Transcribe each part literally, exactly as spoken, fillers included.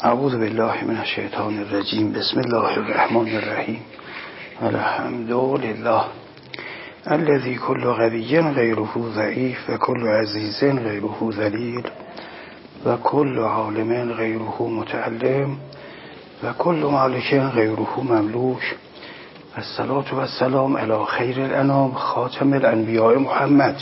اعوذ بالله من الشیطان الرجیم. بسم الله الرحمن الرحیم. الحمد لله الذي كل قوي غيره ضعيف و كل عزيز غيره ذليل و كل عالم غيره متعلم و كل مالك غيره مملوك. الصلاة والسلام على خير الانام خاتم الانبیاء محمد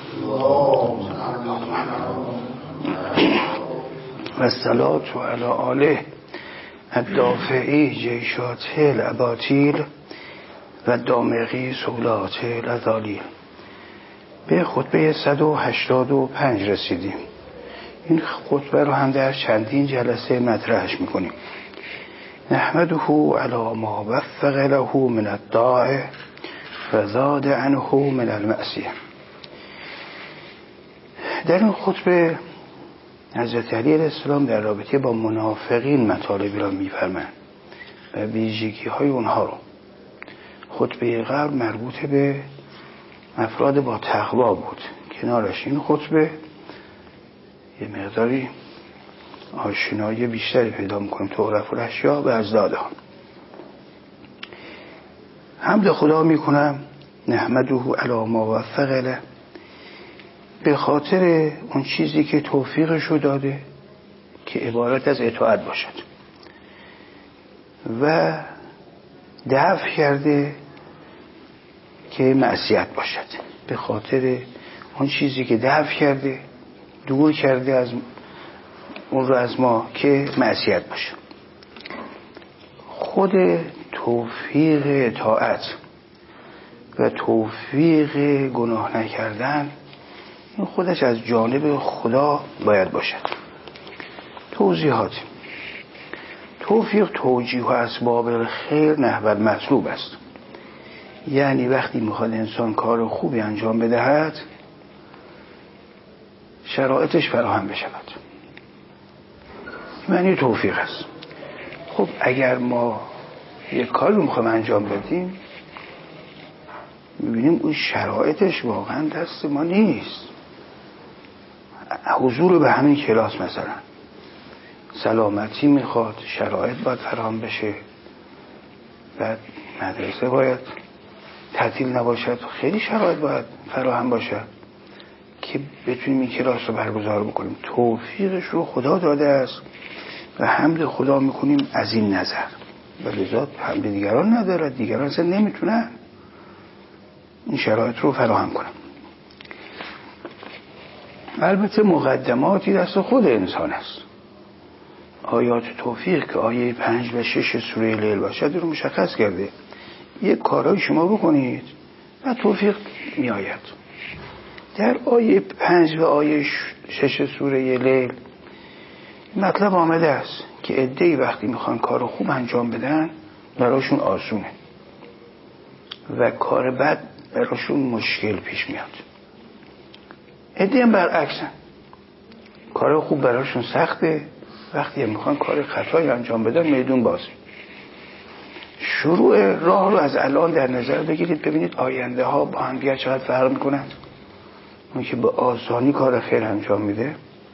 و الصلاة علی آله الدافعی جیشات الاباطیل و دامغی سولات الازالیل. به خطبه صد و هشتاد و پنج رسیدیم. این خطبه رو هم در چندین جلسه مطرحش میکنیم. نحمده علی ما وفق له من الطاعه و زاد عنه من المعصیه. در این خطبه حضرت علی علیه السلام در رابطه با منافقین مطالبی را میفرمایند و ویژگی های اونها رو. خطبه قبل مربوط به افراد با تقوا بود. کنارش این خطبه یه مقداری آشنایی بیشتری پیدا میکنیم تو عرف الاشیاء و ازدادها. حمد خدا میکنم نحمده علی ما وفق له، به خاطر اون چیزی که توفیقشو داده که عبارت از اطاعت باشد و دفع کرده که معصیت باشد. به خاطر اون چیزی که دفع کرده، دور کرده از اون رو از ما که معصیت باشه. خود توفیق اطاعت و توفیق گناه نکردن این خودش از جانب خدا باید باشد. توضیحات: توفیق توجیه و اسباب الخیر نحو المطلوب است. یعنی وقتی میخواد انسان کار خوبی انجام بدهد شرایطش فراهم بشود، معنی توفیق است. خب اگر ما یک کاری رو میخوایم انجام بدیم میبینیم اون شرایطش واقعا دست ما نیست. حضور به همین کلاس مثلا سلامتی میخواد، شرایط باید فراهم بشه، بعد مدرسه باید تعطیل نباشد، خیلی شرایط باید فراهم باشد که بتونیم این کلاس رو برگزار بکنیم. توفیقش رو خدا داده است و حمد خدا میکنیم از این نظر. ولی ذات حمد دیگران ندارد، دیگران اصلا نمیتونن این شرایط رو فراهم کنن. البته مقدماتی دست خود انسان است. آیات توفیق که آیه پنج و شش سوره لیل باشد رو مشخص کرده. یک کارهای شما بکنید و توفیق می آید. در آیه پنج و آیه شش سوره لیل مطلب آمده است که عده‌ای وقتی میخوان کار خوب انجام بدن براشون آسونه و کار بد براشون مشکل پیش میاد. عده‌ای هم برعکسن، کار خوب براشون سخته، وقتی هم میخوان کار خطایی انجام بدن میدون بازه. شروع راه رو از الان در نظر بگیرید، ببینید آینده ها با هم دیگر چقدر فرق میکنند. اون که به آسانی کار خیر انجام میده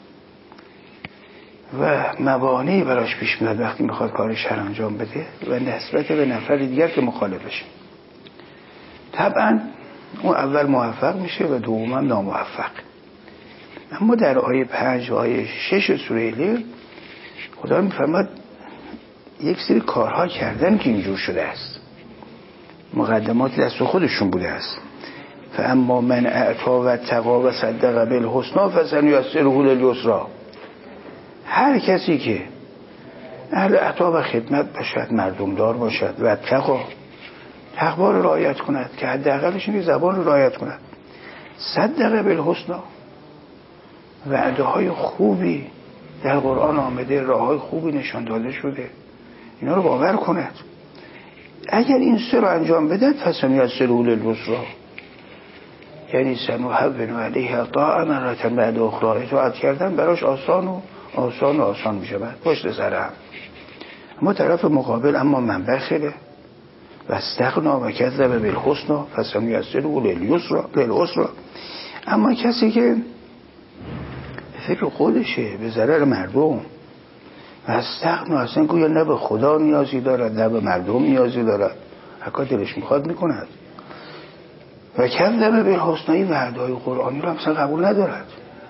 و موانعی براش پیش میاد وقتی میخواد کار شر انجام بده و نسبت به نفر دیگر که مخالفشه. طبعا اون اول موفق میشه و دوما ناموفق. اما در آیه پنج و آیه شش سوره لیل خدا میفرماد یک سری کارها کردن که اینجور شده است. مقدمات دست خودشون بوده است. فاما من اعطا و اتقی و صدق بالحسنی فسنیسره للیسری. هر کسی که اهل عطا و خدمت باشد، مردمدار باشد و اتقی، تقوا رو رعایت کند که حداقلش اینه زبان رو رعایت کند، صدق بالحسنی، وعده های خوبی در قرآن آمده، راه های خوبی نشان داده شده، اینا رو باور کند. اگر این سه رو انجام بده فسنیسره للیسری، یعنی سنهون علیه طاعه مرة بعد اخرى، اطاعت کردن براش آسان و آسان و آسان میشه بعد پشت سر هم. اما طرف مقابل اما من بخله و استغنا و کذب بالحسنی فسنیسره للعسری. اما کسی که فکر خودشه، به ضرر مردم، و استغنا اصلا گویا نه به خدا نیازی دارد نه به مردم نیازی دارد، هر کار دلش میخواد میکند. و کذب بالحسنی وعده‌های قرآنی رو اصلا قبول ندارد.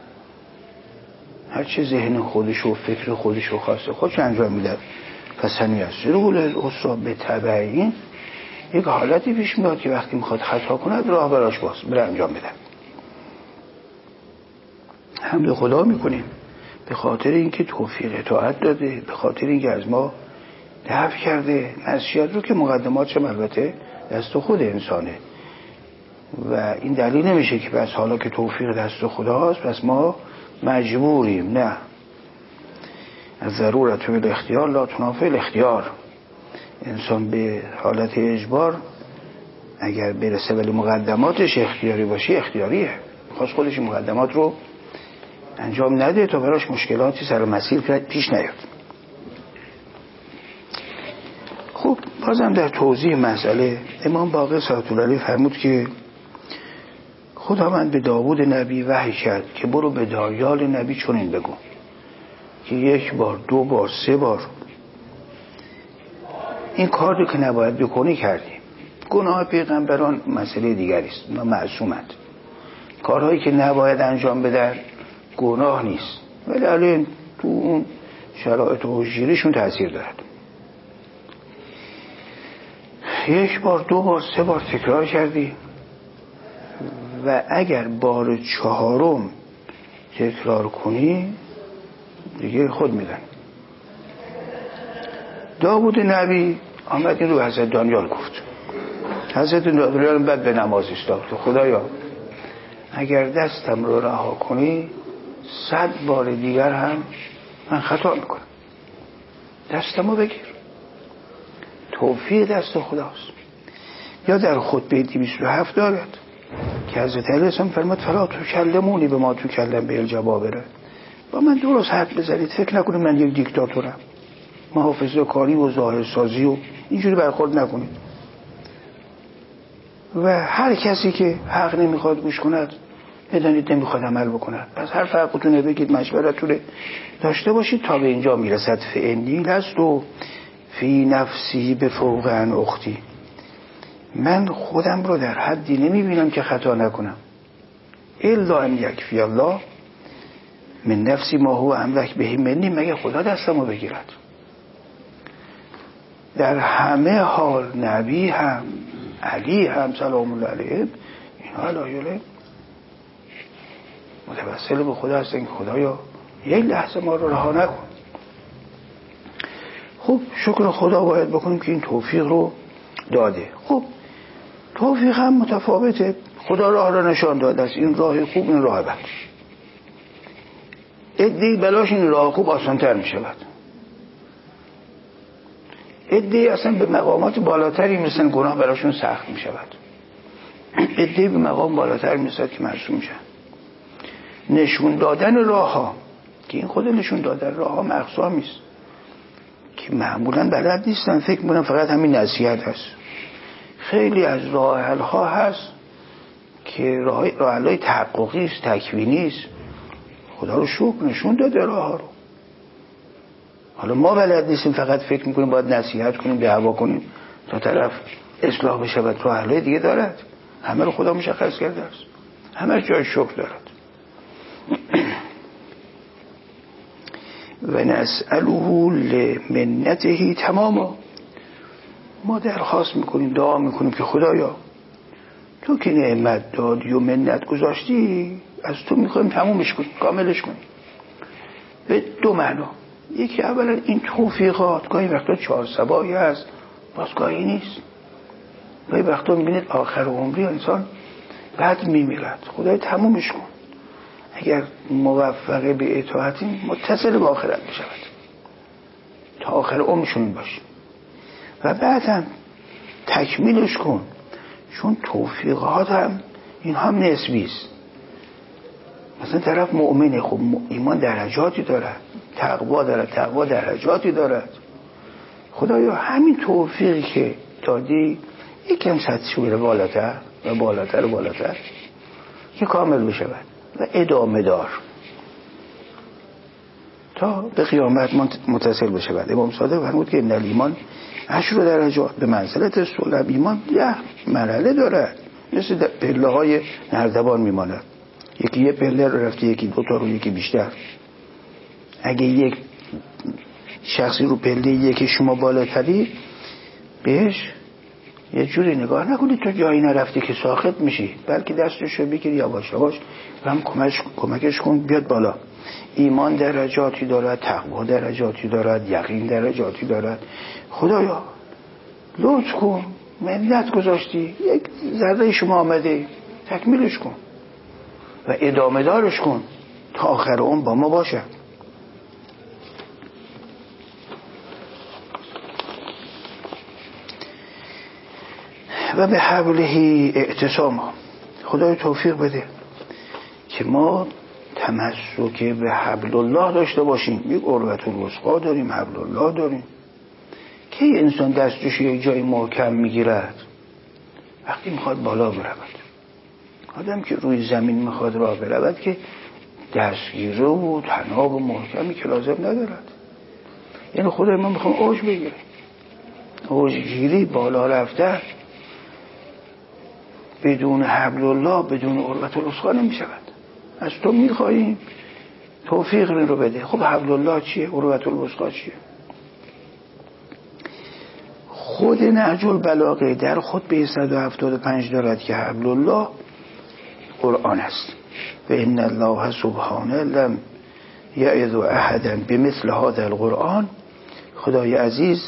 هر چه ذهن خودش و فکر خودش و خواسته خودش انجام میداد. پس همیسته رو الاسرا به تبعین یک حالتی پیش میاد که وقتی میخواد خطا کند راه براش باز بره انجام بده. حمد خدا میکنیم به خاطر اینکه توفیق اطاعت داده، به خاطر اینکه از ما دفع کرده معصیت رو که مقدماتش البته دست خود انسانه و این دلیل نمیشه که بس حالا که توفیق دست خداست پس ما مجبوریم. نه، از ضرورت به اختیار لا تنافی الاختیار. انسان به حالت اجبار اگر برسه ولی مقدماتش اختیاری باشه اختیاریه، خواست خودش مقدمات رو انجام نده تا براش مشکلاتی سر مسیر پیش نیاد. خب بازم در توضیح مسئله امام باقر صلوات الله علیه فرمود که خداوند به داوود نبی وحی کرد که برو به دایال نبی چنین بگو که یک بار دو بار سه بار این کار رو که نباید بکنی کردیم. گناه پیغمبران مسئله دیگری است، اونا معصومند. کارهایی که نباید انجام بدن گناه نیست ولی الان تو اون شرایط و حجیرشون تأثیر دارد. یک بار دو بار سه بار تکرار کردی و اگر بار چهارم تکرار کنی دیگه خود میدن. داوود نبی آمد این رو حضرت دانیال گفت. حضرت دانیال بعد به نماز ایستاد که خدایا اگر دستم رو رها کنی صد بار دیگر هم من خطا میکنم، دستمو بگیر. توفیق دست خداست. یا در خطبه دویست و هفت دارد که حضرت علی السلام فرمود فلا تو کلمونی به ما تو کلم به الجبابره، با من درست حرف بزنید، فکر نکنید من یک دیکتاتورم، محافظه کاری و ظاهر سازی و اینجوری برخورد نکنید. و هر کسی که حق نمیخواد گوش کند بدانید نمیخواد عمل بکند. پس هر فرقتونه بگید، مشورتونه داشته باشید تا به اینجا میرسد. فعنی لست و فی نفسی به فوق ان اختی، من خودم رو در حدی نمیبینم که خطا نکنم. الا ان یکفی الله من نفسی ما هو املک به منی، مگه خدا دستمو بگیرد. در همه حال نبی هم علی هم سلام الله علیه اینها علایله متوسل به خدا هستن که خدایا یک لحظه ما رو رها نکن. خب شکر خدا باید بکنیم که این توفیق رو داده. خب توفیق هم متفاوته. خدا راه را نشان داده است، این راه خوب این راه بد. ادعی بلاش این راه خوب آسان‌تر می شود، ادعی اصلا به مقامات بالاتری میرسن گناه براشون سخت می شود، ادعی به مقام بالاتر میرسد که معصوم میشن. نشون دادن راه ها که این خود نشون دادن راه ها مقصامی است که معمولا بلد نیستن، فکر میکنن فقط همین نصیحت هست. خیلی از راه حل ها هست که راه حل های تحققی است، تکوینی است. خدا رو شکر نشون داده راه ها رو. حالا ما بلد نیستیم، فقط فکر میکنیم باید نصیحت کنیم، دعوا کنیم تا طرف اصلاح بشه. و راه حل دیگه دارد، همه رو خدا مشخص کرده است، همه جای شکر دارد. و نسأله لمنته تماما، ما درخواست میکنیم، دعا میکنیم که خدایا تو که نعمت دادی و منت گذاشتی از تو میخوایم تمومش کنیم، کاملش کنیم. به دو معنا. یکی اولا این توفیقات گاهی وقتا چهار سبایی هست، باز گاهی نیست. گاهی وقتا میبینید آخر عمری انسان بعد میمیرد، خدای تمومش کن. اگر موفق به اطاعتی متصل به آخرت بشود تا آخر عمرشون باشه و بعد هم تکمیلش کن، چون توفیقات هم این هم نسبی است. مثلا طرف مؤمنه، خب ایمان درجاتی دارد، تقوا دارد، تقوا درجاتی دارد. خدایا همین توفیقی که دادی یکم سطحش بره بالاتر و بالاتر و بالاتر که کامل بشود و ادامه دار تا تا به قیامت متصل بشه. بعد امام صادق فرمود که ان الایمان عشر درجات، به منزلت سلم ایمان ده مرحله دارد، مثل پله های نردبان میماند، یکی یه پله رو رفته، یکی دو تا رو، یکی بیشتر. اگه یک شخصی رو پله یکی شما بالاتری، بهش یه جوری نگاه نکنید تو جایی نرفتی که ساخط میشی، بلکه دستش رو بگیر یواش یواش و هم کمکش, کمکش کن بیاد بالا. ایمان درجاتی دارد، تقوا درجاتی دارد، یقین درجاتی دارد. خدایا لطف کن، منت گذاشتی، یک ذره شما آمده، تکمیلش کن و ادامه دارش کن تا آخر اون با ما باشه. و به حبله اعتصام، خدای توفیق بده که ما تمسک به حبل الله داشته باشیم. یک عروة الوثقی داریم، حبل الله داریم. که انسان دستش یک جای محکم میگیرد؟ وقتی میخواد بالا برود. آدم که روی زمین میخواد راه برود که دستگیره و تناب و محکمی که لازم ندارد. یعنی خدای ما میخوام اوج بگیره، اوج گیری، بالا رفته بدون حبل الله، بدون عروة الوثقی نمیشود. از تو میخواییم توفیق رو بده. خب حبل الله چیه؟ عروة الوثقی چیه؟ خود نهج البلاغه در خود به صد و هفتاد و پنج دارد که حبل الله قرآن است. و ان الله سبحانه لم یعظ احدا بمثل هذا القرآن. خدای عزیز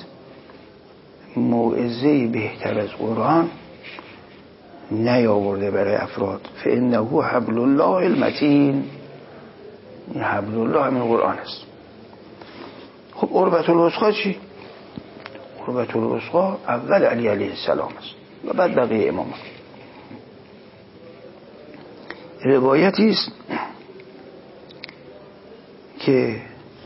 موعظه بهتر از قرآن نیاورده برای افراد. فانه حبل الله المتین. این حبل الله همین قرآن است. خب عروة الوثقی چی؟ عروة الوثقی اول علی علیه السلام است و بعد بقیه امامان. روایتی است که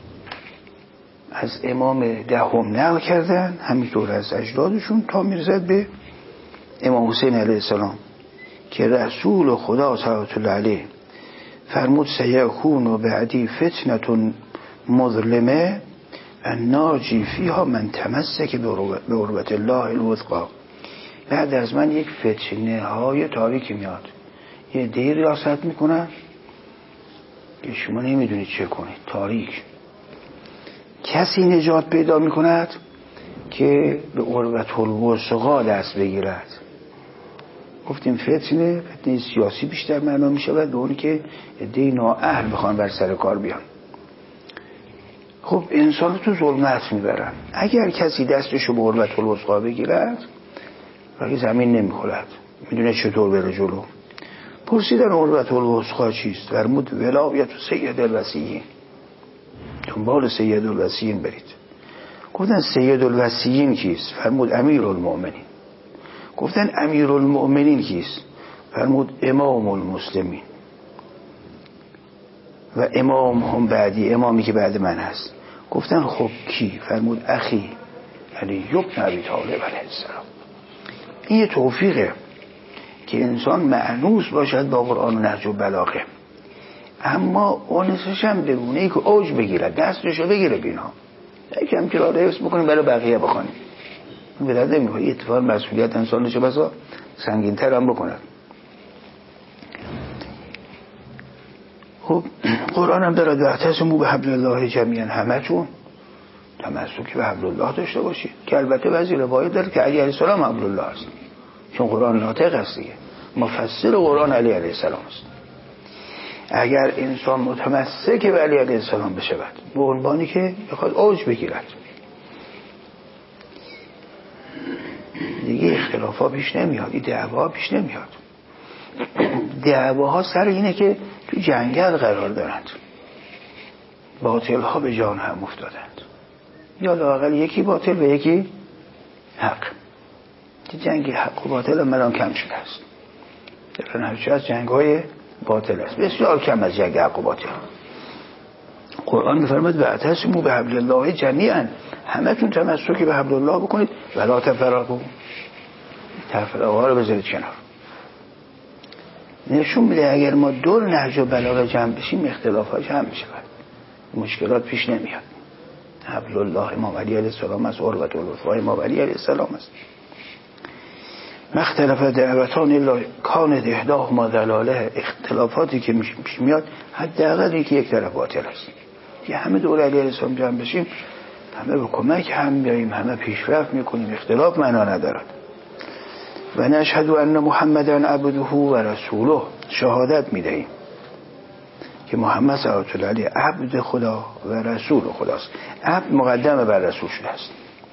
از امام دهم نقل کردن، همینطور از اجدادشون تا میرسد به امام حسین علیه السلام که رسول خدا صلی الله علیه فرمود سیکون بعدی فتنة مظلمه الناجی فیها من تمسک به عروة الله الوثقی. بعد از من یک فتنه های تاریکی میاد، یه دی ریاست میکنن که شما نمیدونید چه کنید، تاریک. کسی نجات پیدا میکند که به عروة الوثقی دست بگیرد. گفتیم فتنه فتنه سیاسی بیشتر معنا میشود به اونی که دی نااهل بخوان بر سر کار بیان. خب انسان تو ظلمت میبرن. اگر کسی دستشو به عروة الوثقی بگیرد ولی زمین نمیخورد، میدونه چطور بره جلو. پرسیدن عروة الوثقی چیست؟ فرمود ولایت سید الوصیین، دنبال سید الوصیین برید. گفتن سید الوصیین کیست؟ فرمود امیر المؤمنین. گفتن امیر المؤمنین کیست؟ فرمود امام المسلمین و امام هم بعدی، امامی که بعد من هست. گفتن خب کی؟ فرمود اخی علی ابن ابی طالب علیه السلام. این یه توفیقه که انسان مأنوس باشد با قرآن و نهج البلاغه، اما اونسش هم بگونه ای که اوج بگیره، دستشو بگیره بینا. یکم که را حفظ بکنیم برای بقیه بخونیم، به درد نمیخوره. یه اتفاق مسئولیت انسانشو بسا سنگین تر هم بکند. خب قرآن هم دارد واعتصموا بحبل الله جمیعا، همه چون تمسک به حبل الله داشته باشید، که البته بعضی روایت داره که علی علیه السلام حبل الله است، چون قرآن ناطق است دیگه، مفسر قرآن علی علیه السلام است. اگر انسان متمسک به علی علیه السلام بشود به عنوانی که بخواد اوج بگیرد، دیگه اختلافا پیش نمیاد، این دعوا پیش نمیاد. دعواها سر اینه که تو جنگل قرار دارند، باطل ها به جان هم افتادند، یا لااقل یکی باطل و یکی حق. جنگ حق و باطل هم الان کم شده است، در نتیجه از جنگ های باطل است، بسیار کم از جنگ حق و باطل. قرآن می‌فرماید واعتصموا بحبل الله جمیعا، همتون تمسک به حبل الله بکنید ولا تفرقوا، تفرقه رو بذارید کنار. نشون میده اگر ما دور نهج البلاغه جمع بشیم اختلافات جمع میشود. مشکلات پیش نمیاد. حبل الله امام علی علیه السلام است، عروة الوثقی امام علی علیه السلام است. مختلف دعوتان الا کانت احداهما ضلاله. اختلافاتی که پیش میاد حداقل یکی یک طرف باطل است. که همه دور علی علیه السلام جمع بشیم، همه به کمک هم بیاییم، همه پیشرفت میکنیم، اختلاف معنا ندارد. و نشهد ان محمدا عبده و رسوله. شهادت میدهیم که محمد صلی الله علیه عبد خدا و رسول خداست. عبد مقدم بر رسول شده است.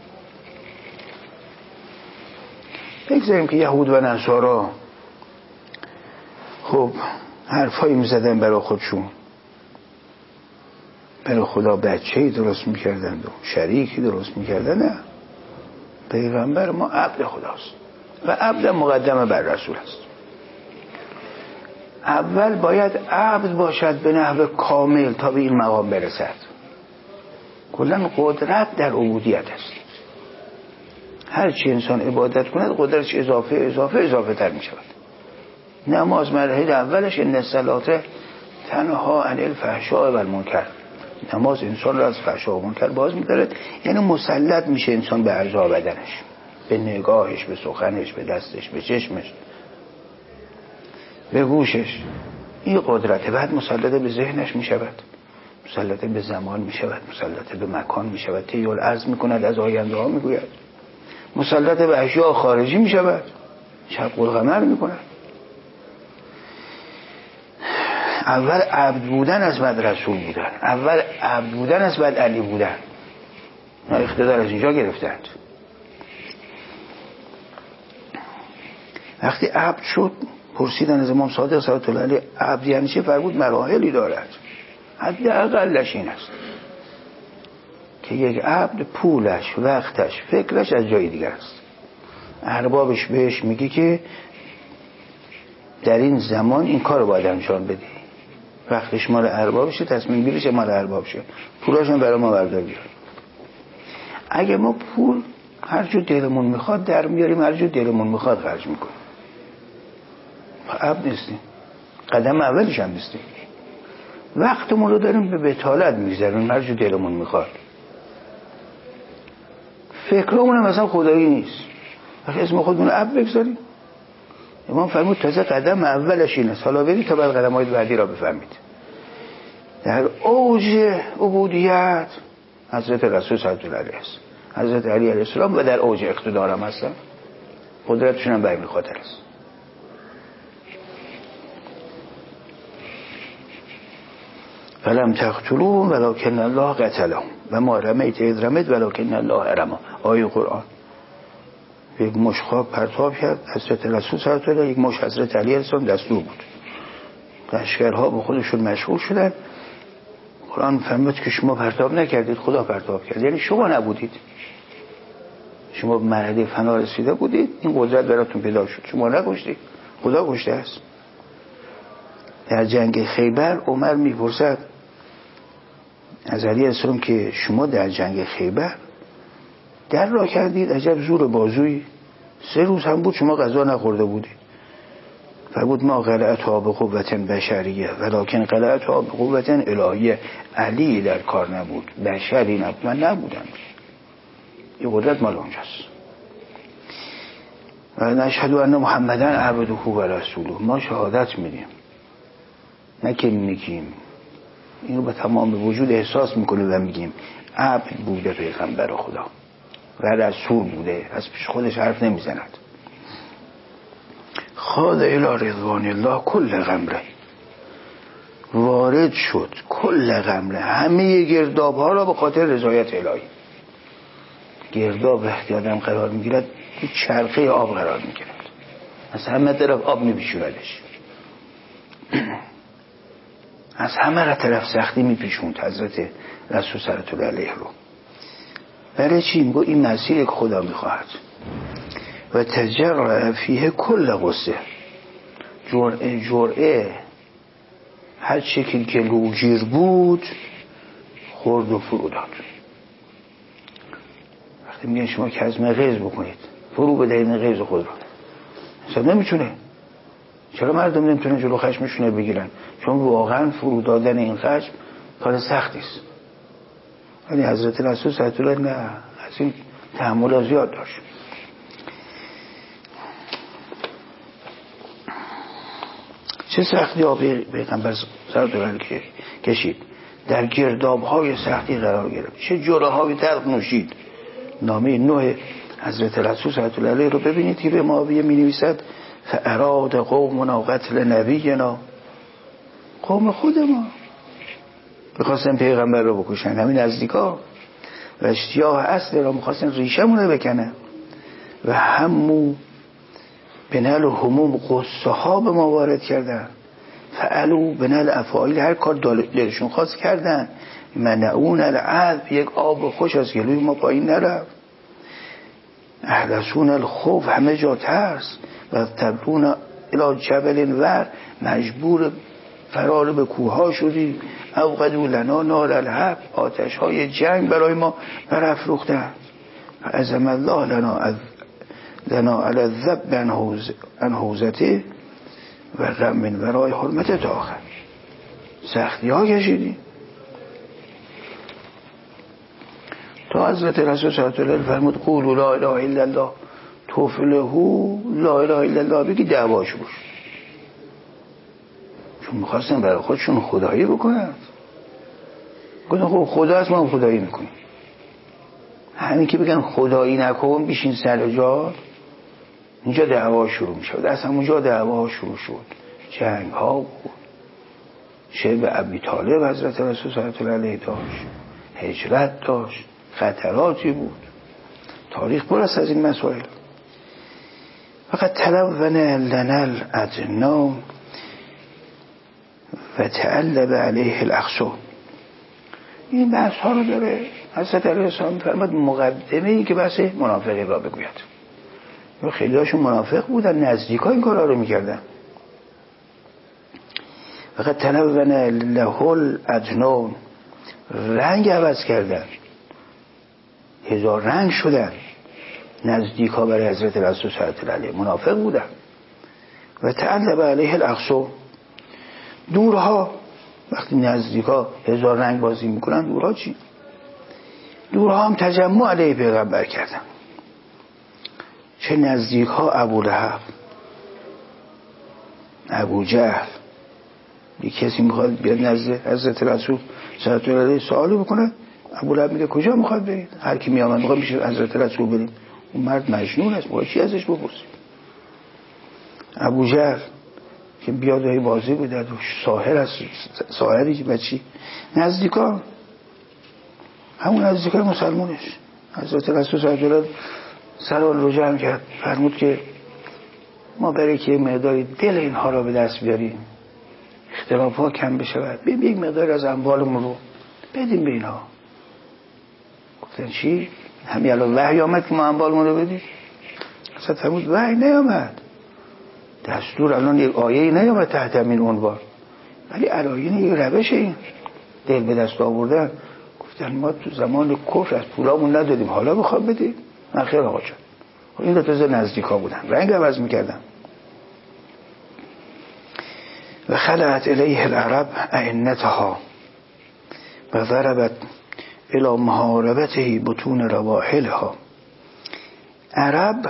بگذاریم که یهود و نصارا خب حرفایی میزدن برای خودشون، برای خدا بچه‌ای درست میکردند و شریکی درست میکردن. نه، پیغمبر ما عبد خداست و عبد مقدم بر رسول است. اول باید عبد باشد به نحو کامل تا به این مقام برسد. کلاً قدرت در عبودیت است. هر چی انسان عبادت کند قدرتش اضافه اضافه اضافه تر می شود. نماز مرحله اولش ان الصلاه تنها عن الفحشاء و المنکر. نماز انسان را از فحشا و منکر باز می دارد، یعنی مسلط میشه انسان به اعضا بدنش، به نگاهش، به سخنش، به دستش، به چشمش، به گوشش. این قدرت بعد مسلط به ذهنش می شود، مسلط به زمان می شود، مسلط به مکان می شود، تیول عرض می کند، از آینده ها می گوید، مسلط به اشیاء خارجی می شود، شق القمر می کند. اول عبد بودن از بعد رسول بودن، اول عبد بودن از بعد علی بودن. نه، اقتدار از اینجا گرفتند. وقتی عبد شد پرسیدن از امام صادق صلی الله علیه عبد یعنی چه؟ فرمود مراحلی دارد، حداقلش این است که یک عبد پولش، وقتش، فکرش از جای دیگر است. اربابش بهش میگه که در این زمان این کار رو باید انجام بدی، وقتش مال اربابشه، تصمیم گیریش مال اربابشه، پولاش هم برای ما بردار بیار. اگه ما پول هر جو دلمون میخواد در میاریم، هر جو دلمون میخواد خرج میکنیم، عبد نیستیم، قدم اولش هم نیستیم. وقتمون رو داریم به بتالت میگذاریم، هر جو دلمون میخواد. فکرمون هم مثلا خدایی نیست، وقتی اسم خودمون عبد بگذاریم. امام فرمود تازه قدم اولش این است، حالا برید تا بعد قدم های بعدی را بفهمید. در اوج عبودیت حضرت رسول صلی الله علیه است، حضرت علی علیه السلام، و در اوج اقتدار هم هستن، قدرتشون هم به این خاطر است. فلم تقتلوهم ولکن الله قتلهم و ما رمیت اذ رمیت ولکن الله رمی. آیه قرآن. یک مش خواب پرتاب کرد حضرت رسول صلی الله علیه و آله، یک مش حضرت علی علیه السلام دستور بود. لشکرها به خودشون مشغول شدن. قرآن فرمود که شما پرتاب نکردید، خدا پرتاب کرد. یعنی شما نبودید، شما به مرحله فنا رسیده بودید، این قدرت براتون پیدا شد، شما نکشتید، خدا کشته است. در جنگ خیبر عمر میپرسد از علی علیه السلام که شما در جنگ خیبر در را کردید، عجب زور بازویی، سه روز هم بود شما غذا نخورده بودید. فرمود ما قلعتها به قوت بشریه ولکن قلعتها به قوت الهیه. علی در کار نبود، بشری نبود، من نبودم. این قدرت مال اونجاست. و نشهد ان محمدا عبده و رسوله. ما شهادت میدیم، نه که میگیم، اینو به تمام وجود احساس میکنیم و میگیم عبد بوده پیغمبر خدا و رسول بوده، از پیش خودش حرف نمیزند. خاض الی رضوان الله کل غمره. وارد شد کل غمره، همه گرداب ها را به خاطر رضایت الهی. گرداب وقتی آدم قرار میگیرد تو چرخه آب قرار میگیرد، از همه طرف آب میپیچوندش، از همه را طرف سختی میپیچوند حضرت رسول صلی الله علیه رو. برای چی؟ میگو این مسیر که خدا میخواهد. و تجرع فیه کل غصه. جرعه جرعه هر چی که گلوگیر بود خورد و فرو داد. وقتی میگن شما کظم غیظ بکنید، فرو بدهید غیظ خود را، اصلا نمیتونه. چرا مردم نمیتونن جلو خشمشون رو بگیرن؟ چون واقعا فرو دادن این خشم کار سختی است. ولی حضرت رسول صلی الله علیه و نه، از این تحمل زیاد داشت. چه سختی ها پیغمبر صلی الله علیه و کشید، در گرداب‌های سختی قرار گرفت، چه جرعه‌های تلخ نوشید. نامه نوح حضرت رسول صلی الله علیه رو ببینید که به معاویه می‌نویسد فاراد قومنا قتل نبینا، قوم خود ما می‌خواستن پیغمبر رو بکشن، همین نزدیکا، و اشتیاق اصل را می‌خواستن ریشمون رو بکنن و همو بنال و هموم قصه ها به ما وارد کردن، فعلو بنال افعال، هر کار دلشون خواست کردن، منعون العذب، یک آب خوش از گلوی ما پایین نرفت، احدثون الخوف، همه جا ترس، و تبرون الى جبل ور، مجبور فرار به کوه شدیم، اوقدو لنا نار الحب، آتش های جنگ برای ما برافروختند، عزم الله لنا از لنا علی الذب عن حوزته و غم من ورای حرمت تا آخر. سختی ها کشیدیم تا حضرت رسول صلی الله علیه و فرمود قولوا لا اله الا الله تفلحوا، لا اله الا الله بگی دعواش باش، چون میخواستن برای خودشون خدایی بکنن. گفتن خب خدا هست، ما خدایی میکنیم. همین که بگن خدایی نکن بشین سر جا، اینجا دعوا شروع میشد. از همونجا دعوا شروع شد، جنگ ها بود، شعب ابی طالب حضرت رسول صلی الله علیه داشت، هجرت داشت، خطراتی بود. تاریخ پر است از این مسائل. فقط تلون لنا الادنا و تعلب علیه الاقصی. این بحث ها رو داره حضرت علیه السلام فرمود مقدمه ای که بحث منافقی را بگوید. خیلی هاشون منافق بودن، نزدیک ها این کارها رو میکردن. فقط تلون له الادنا، رنگ عوض کردن، هزار رنگ شدن. نزدیک ها برای حضرت رسول صلی الله علیه منافق بودن. و تعلب علیه الاقصی، دورها وقتی نزدیک ها هزار رنگ بازی میکنن، دورها چی؟ دورها هم تجمع علیه پیغمبر کردن. چه نزدیک ها ابو لهب، ابو جهل. یک کسی میخواد بیاد نزد حضرت رسول صلی الله علیه سوالی بکنه، ابو لهب میگه کجا میخواد برید؟ هر کی میامد میخواد میشه حضرت رسول بریم. اون مرد مجنون است، ما چی ازش بپرسیم؟ ابو جهل که بیاد های بازی بوده، ساحر است، ساحری بچی نزدیکا، همون نزدیکای مسلمانش. حضرت رسول صلی الله علیه سرال رو جمع کرد، فرمود که ما برای که مقداری دل اینها را به دست بیاریم، اختلاف ها کم بشود، بیم یک مقدار از اموالمون رو بدیم به اینها. گفتن چی؟ همین الان وحی آمد که ما اموالمون رو بدیم؟ اصلا فرمود وحی نیامد، دستور الان یک آیه نیامد تحت همین عنوان، ولی علایین یک روش این دل به دست آوردن. گفتن ما تو زمان کفر از پولامون ندادیم، حالا بخوام بدیم؟ من خیر آقا جان. این دو تا نزدیک ها بودن، رنگ عوض میکردن. و خلعت الیه العرب اعنتها و ضربت الى محاربته بطون رواحلها. عرب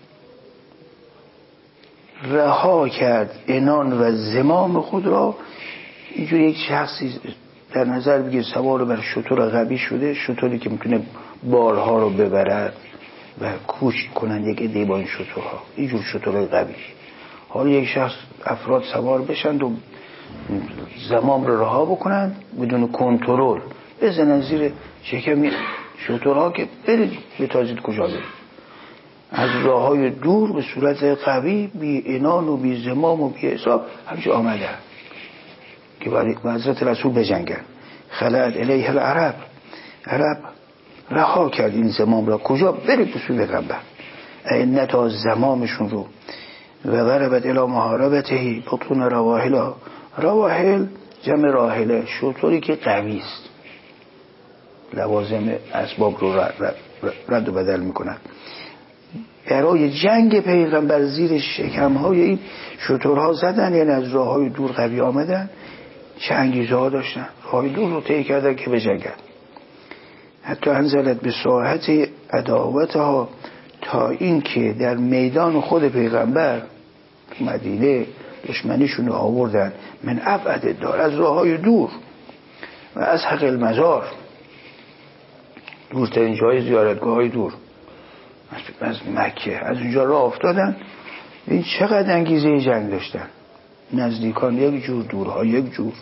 رها کرد عنان و زمام خود را. اینجور یک شخصی در نظر بگیر سوار بر شتر قوی شده، شتری که میتونه بارها رو ببرد و کوچ کنن یک عده با این شترها، اینجور شترهای قوی. حالا یک شخص افراد سوار بشن و زمام رو رها بکنن بدون کنترل، بزنن زیر شکم شترها که برید بتازید کجا برید. از راه های دور به صورت قوی، بی عنان و بی زمام و بی حساب همچه آمده که برای حضرت رسول بجنگن. خلعت الیه العرب، عرب رها کرد این زمام را، کجا برید بسوی پیغمبر، عنت از زمامشون رو. و ضربت الی محاربته بطون رواحل. رواحل جمع راحله، شطوری که قوی است، لوازم اسباب رو رد و بدل میکنن. برای جنگ پیغمبر زیر شکمهای این شترها زدن، یعنی از راه های دور قوی آمدن. چه انگیزه ها داشتن؟ راه دور رو طی کردن که بجنگن. حتی انزلت به ساحت عداوتها، تا این که در میدان خود پیغمبر مدینه دشمنیشون رو آوردن من ابعد دار، از راه های دور و از حق المزار، دورترین جای زیارتگاه های دور از مکه، از اونجا راه افتادن. این چقدر انگیزه جنگ داشتن، نزدیکان یک جور، دورها یک جور.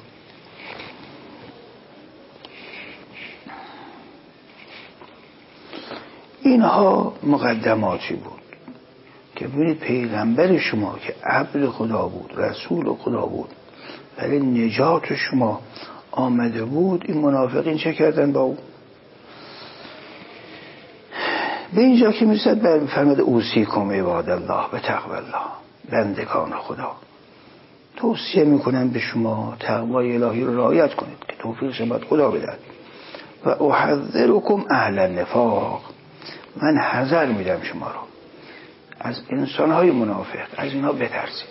اینها مقدماتی بود که ببینید پیغمبر شما که عبد خدا بود، رسول خدا بود، برای نجات شما آمده بود، این منافقین چه کردن با او؟ به اینجا که میرسد بر فرمود اوصیکم عباد الله به تقوی الله، بندگان خدا توصیه میکنن به شما تقوای الهی رو رعایت کنید که توفیق شما خدا بدهد. و احذرکم اهل النفاق، من حذر میدم شما رو از انسانهای منافق، از اینا بترسید.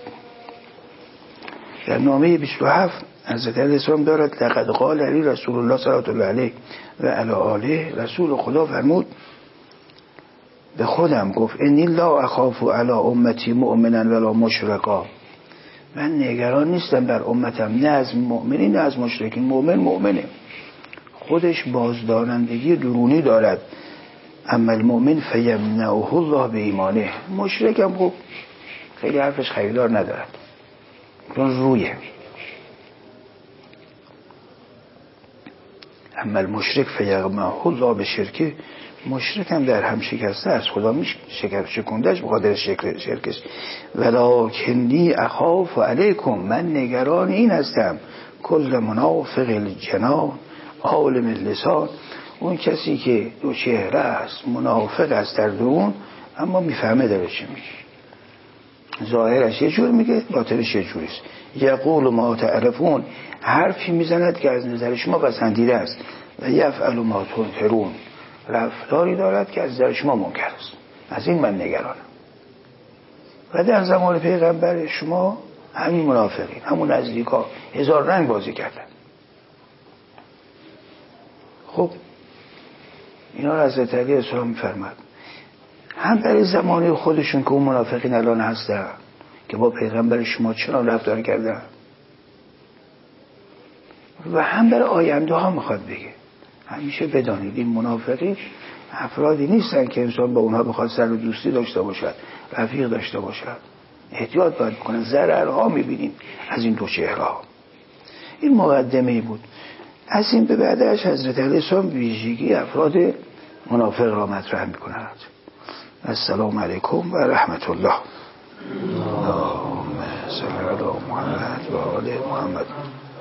در نامه بیست و هفت حضرت علیه السلام دارد لقد قال علی رسول الله صلی الله علیه و علی آله، رسول خدا فرمود به خودم گفت انی لا اخاف علی امتی مؤمنا ولا مشرکا، من نگران نیستم بر امتم، نه از مؤمنی نه از مشرکین. مؤمن مؤمنه، خودش بازدارندگی درونی دارد. اما المؤمن فیمنعه الله به ایمانه، مشرک هم خب خیلی حرفش خریدار ندارد، چون رویه. اما المشرک فیمنعه الله به شرکه، مشرک هم در هم شکسته از خدا میشه شکر شکندش بقادر شرکش. ولکنی اخاف علیکم، من نگران این هستم کل منافق الجنان عالم اللسان، اون کسی که دو چهره است، منافق است در درون، اما میفهمه داره چی میگه، ظاهرش یه جور میگه، باطنش یه جوریست. یقول ما تعرفون، حرفی میزند که از نظر شما پسندیده است. و یفعل ما تنکرون، رفتاری دارد که از نظر شما منکر است. از این من نگرانم. و در زمان پیغمبر شما همین منافقین، همون نزدیکا هزار رنگ بازی کردن. خب اینا را حضرت علی السلام می‌فرماد هم برای زمانه خودشون که اون منافقین الان هستن که با پیغمبر شما چنان رفتار کردن، و هم برای آینده ها میخواد بگه. همیشه بدانید این منافقین افرادی نیستن که انسان با اونها بخواد سر و دوستی داشته باشد، رفیق داشته باشد. احتیاط باید بکنن، ضررها میبینیم از این دو چهره. این مقدمه بود. از این به بعدش حضرت علیه السلام ویژگی افراد منافق را مطرح میکنند. السلام علیکم و رحمت الله. اللهم صل علی محمد و آل محمد.